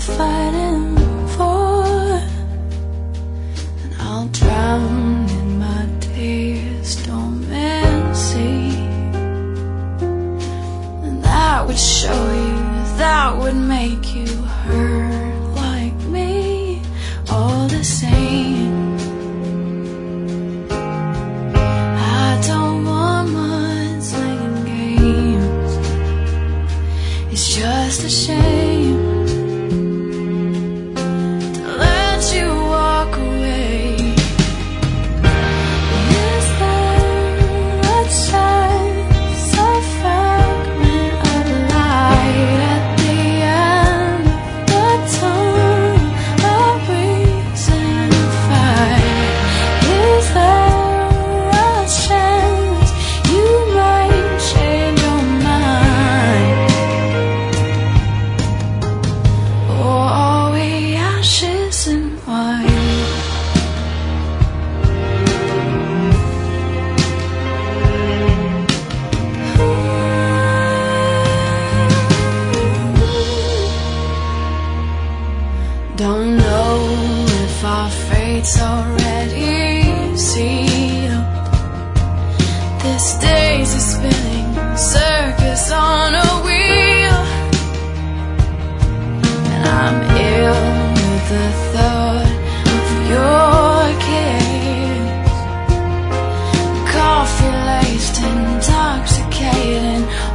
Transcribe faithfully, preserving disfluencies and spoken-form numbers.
fighting for, and I'll drown in my tears, dormancy, and that would show you, that would make you hurt like me, all the same. I don't want mudslinging games, it's just a shame to let you walk away. Is there a chance, a fragment of light at the end of the tunnel, a reason to fight? Is there a chance you might change your mind? Or are we ashes and wine? Don't know if our fate's already sealed. This day's a spinning circus on a wheel, and I'm ill with the thought of your kiss, coffee-laced, intoxicating.